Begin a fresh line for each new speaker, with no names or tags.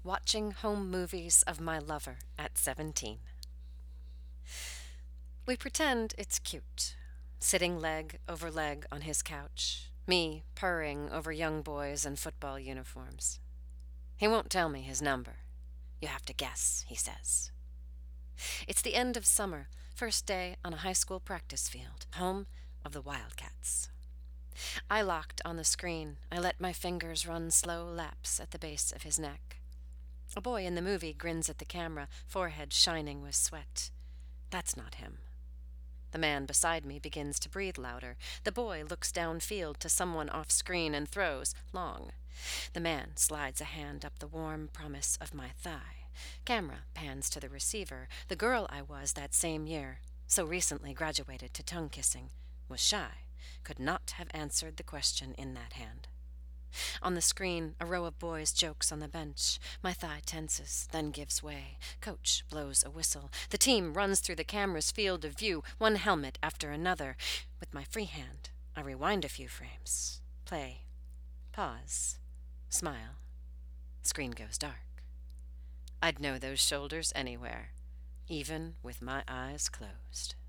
Watching home movies of my lover at 17. We pretend it's cute, sitting leg over leg on his couch, me purring over young boys in football uniforms. He won't tell me his number. You have to guess, he says. It's the end of summer, first day on a high school practice field, home of the Wildcats. I locked on the screen. I let my fingers run slow laps at the base of his neck. A boy in the movie grins at the camera, forehead shining with sweat. That's not him. The man beside me begins to breathe louder. The boy looks downfield to someone off screen and throws, long. The man slides a hand up the warm promise of my thigh. Camera pans to the receiver. The girl I was that same year, so recently graduated to tongue kissing, was shy, could not have answered the question in that hand. On the screen, a row of boys jokes on the bench. My thigh tenses, then gives way. Coach blows a whistle. The team runs through the camera's field of view, one helmet after another. With my free hand, I rewind a few frames. Play. Pause. Smile. Screen goes dark. I'd know those shoulders anywhere, even with my eyes closed.